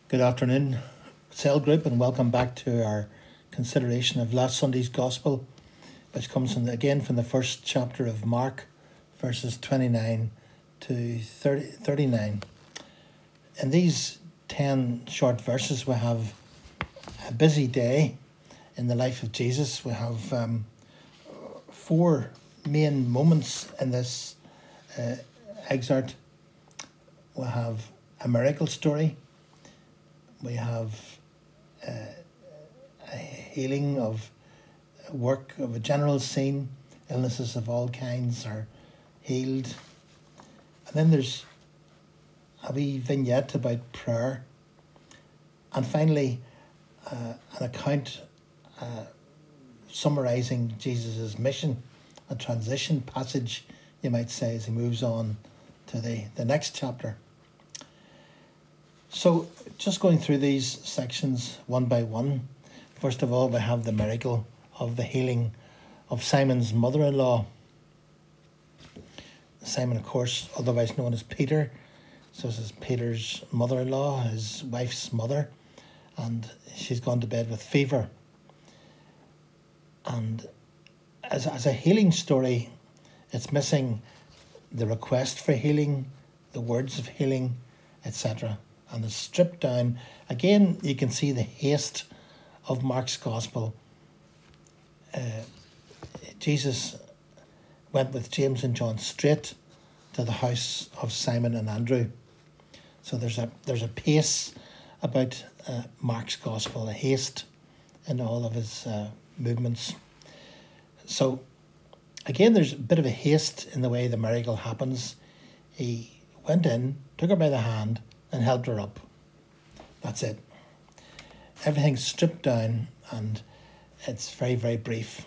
Good afternoon, Cell Group, and welcome back to our consideration of last Sunday's Gospel, which comes from the first chapter of Mark, verses 29 to 39. In these 10 short verses, we have a busy day in the life of Jesus. We have four main moments in this excerpt. We have a miracle story. We have a healing of work of a general scene. Illnesses of all kinds are healed. And then there's a wee vignette about prayer. And finally, an account summarising Jesus' mission, a transition passage, you might say, as he moves on to the next chapter. So, just going through these sections one by one. First of all, we have the miracle of the healing of Simon's mother-in-law. Simon, of course, otherwise known as Peter. So this is Peter's mother-in-law, his wife's mother, and she's gone to bed with fever. And as a healing story, it's missing the request for healing, the words of healing, etc. And it's stripped down. Again, you can see the haste of Mark's Gospel. Jesus went with James and John straight to the house of Simon and Andrew. So there's a pace about Mark's Gospel, a haste in all of his movements. So again, there's a bit of a haste in the way the miracle happens. He went in, took her by the hand, and helped her up. That's it. Everything's stripped down and it's very, very brief.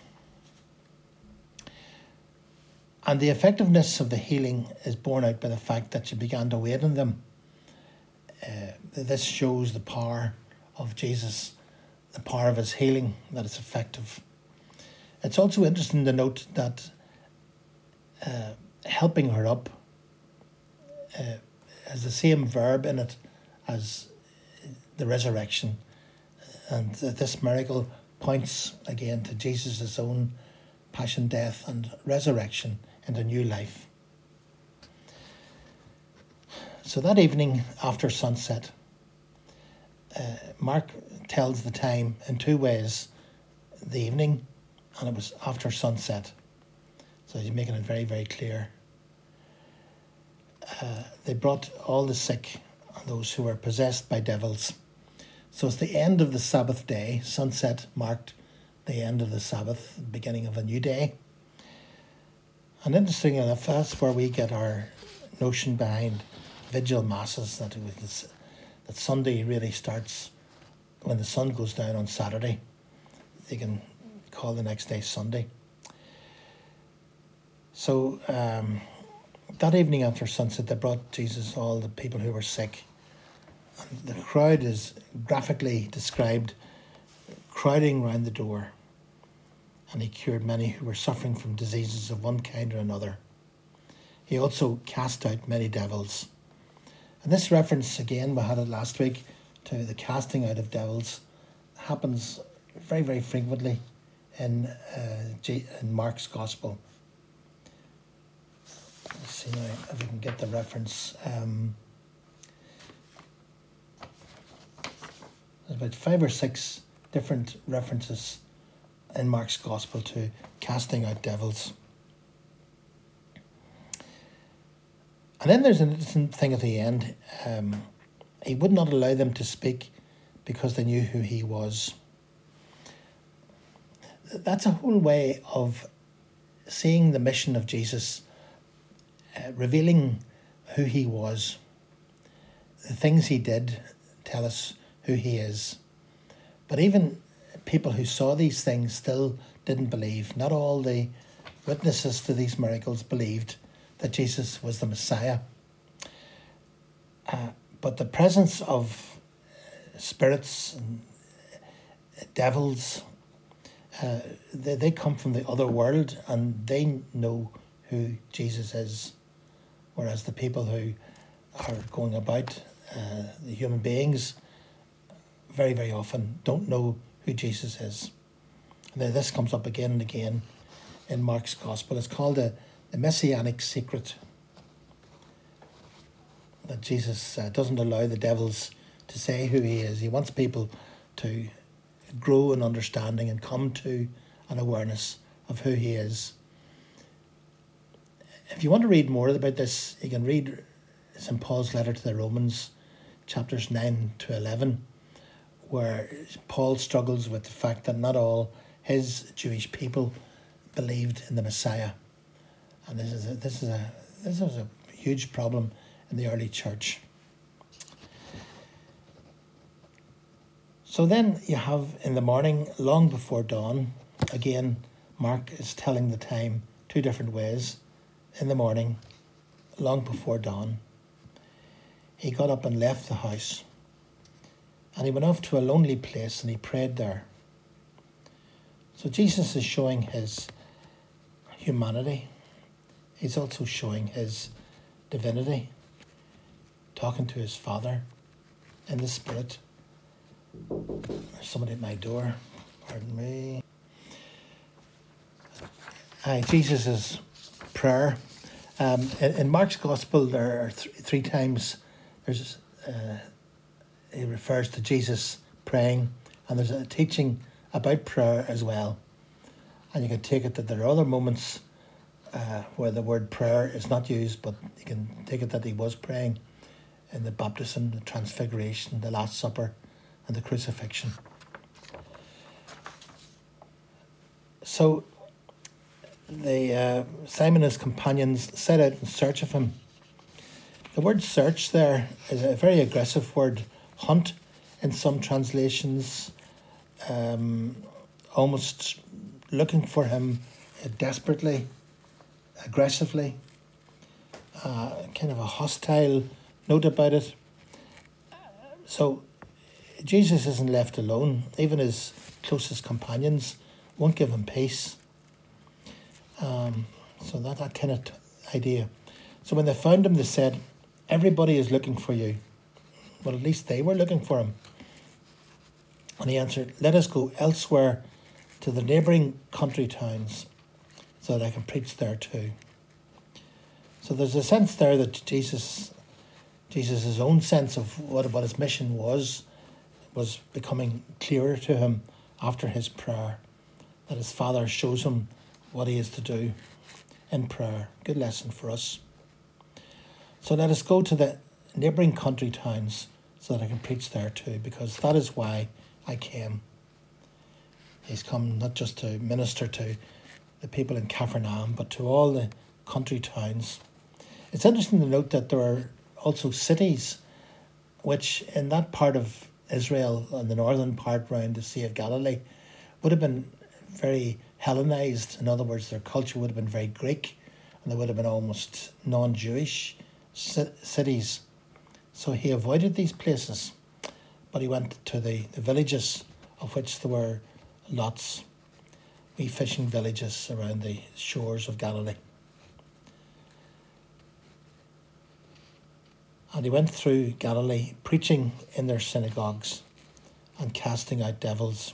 And the effectiveness of the healing is borne out by the fact that she began to wait on them. This shows the power of Jesus, the power of his healing, that it's effective. It's also interesting to note that helping her up has the same verb in it as the resurrection. And this miracle points again to Jesus' own passion, death and resurrection into new life. So that evening after sunset, Mark tells the time in two ways. The evening, and it was after sunset. So he's making it very, very clear. They brought all the sick and those who were possessed by devils. So it's the end of the Sabbath day. Sunset marked the end of the Sabbath, the beginning of a new day. And interestingly enough, that's where we get our notion behind vigil masses, that Sunday really starts when the sun goes down on Saturday. They can call the next day Sunday. So that evening after sunset, they brought Jesus all the people who were sick. And the crowd is graphically described crowding round the door. And he cured many who were suffering from diseases of one kind or another. He also cast out many devils. And this reference, again, we had it last week, to the casting out of devils, happens very, very frequently in Mark's Gospel. Let's see now if we can get the reference. There's about 5 or 6 different references in Mark's Gospel to casting out devils. And then there's an interesting thing at the end. He would not allow them to speak because they knew who he was. That's a whole way of seeing the mission of Jesus, revealing who he was. The things he did tell us who he is. But even people who saw these things still didn't believe. Not all the witnesses to these miracles believed that Jesus was the Messiah. But the presence of spirits and devils, they come from the other world and they know who Jesus is. Whereas the people who are going about, the human beings, very, very often don't know who Jesus is. And then this comes up again and again in Mark's Gospel. It's called the Messianic secret, that Jesus doesn't allow the devils to say who he is. He wants people to grow in understanding and come to an awareness of who he is. If you want to read more about this, you can read St. Paul's letter to the Romans, chapters 9 to 11, where Paul struggles with the fact that not all his Jewish people believed in the Messiah. And this is a huge problem in the early church. So then you have in the morning, long before dawn, again, Mark is telling the time two different ways. In the morning, long before dawn, he got up and left the house, and he went off to a lonely place and he prayed there. So Jesus is showing his humanity. He's also showing his divinity, talking to his Father in the Spirit. There's somebody at my door. Pardon me. Jesus' prayer. In Mark's Gospel, there are three times he refers to Jesus praying, and there's a teaching about prayer as well. And you can take it that there are other moments where the word prayer is not used, but you can take it that he was praying in the baptism, the transfiguration, the Last Supper, and the crucifixion. So Simon and his companions set out in search of him. The word search there is a very aggressive word. Hunt in some translations, almost looking for him desperately, aggressively, kind of a hostile note about it. So Jesus isn't left alone. Even his closest companions won't give him peace. So that kind of idea. So when they found him, they said, "Everybody is looking for you." Well, at least they were looking for him. And he answered, "Let us go elsewhere to the neighbouring country towns so that I can preach there too." So there's a sense there that Jesus' own sense of what his mission was becoming clearer to him after his prayer, that his Father shows him what he is to do in prayer. Good lesson for us. So let us go to the neighbouring country towns so that I can preach there too, because that is why I came. He's come not just to minister to the people in Capernaum, but to all the country towns. It's interesting to note that there are also cities which in that part of Israel, on the northern part around the Sea of Galilee, would have been very Hellenized. In other words, their culture would have been very Greek, and they would have been almost non-Jewish cities. So he avoided these places, but he went to the villages, of which there were lots, wee fishing villages around the shores of Galilee. And he went through Galilee, preaching in their synagogues and casting out devils.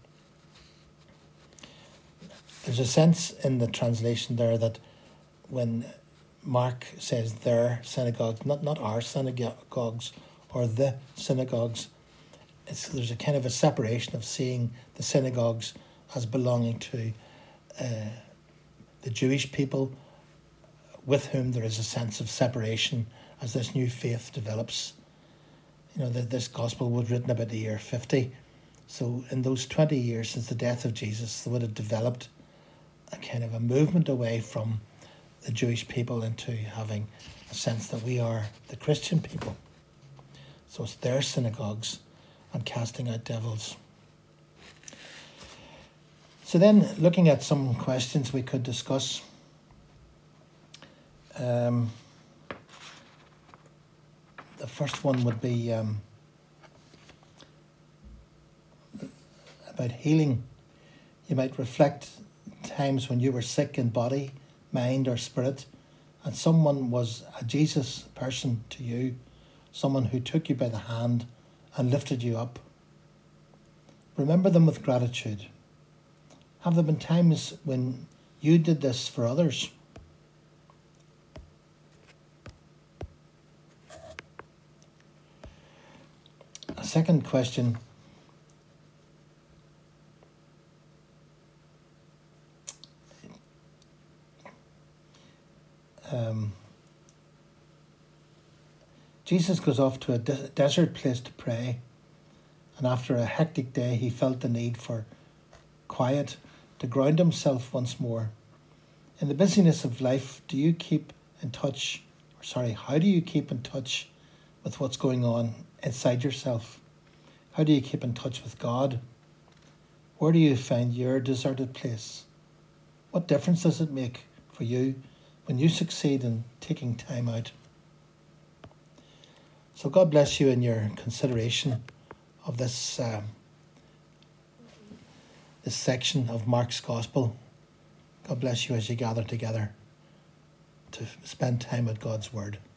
There's a sense in the translation there that when Mark says their synagogues, not our synagogues or the synagogues, there's a kind of a separation of seeing the synagogues as belonging to the Jewish people, with whom there is a sense of separation as this new faith develops. You know, this gospel was written about the year 50. So in those 20 years since the death of Jesus, there would have developed a kind of a movement away from the Jewish people into having a sense that we are the Christian people. So it's their synagogues and casting out devils. So then, looking at some questions we could discuss. The first one would be about healing. You might reflect times when you were sick in body, mind or spirit, and someone was a Jesus person to you, someone who took you by the hand and lifted you up. remember them with gratitude. Have there been times when you did this for others? A second question. Jesus goes off to a desert place to pray, and after a hectic day he felt the need for quiet to ground himself once more. In the busyness of life, how do you keep in touch with what's going on inside yourself? How do you keep in touch with God? Where do you find your deserted place? What difference does it make for you when you succeed in taking time out? So God bless you in your consideration of this this section of Mark's Gospel. God bless you as you gather together to spend time with God's Word.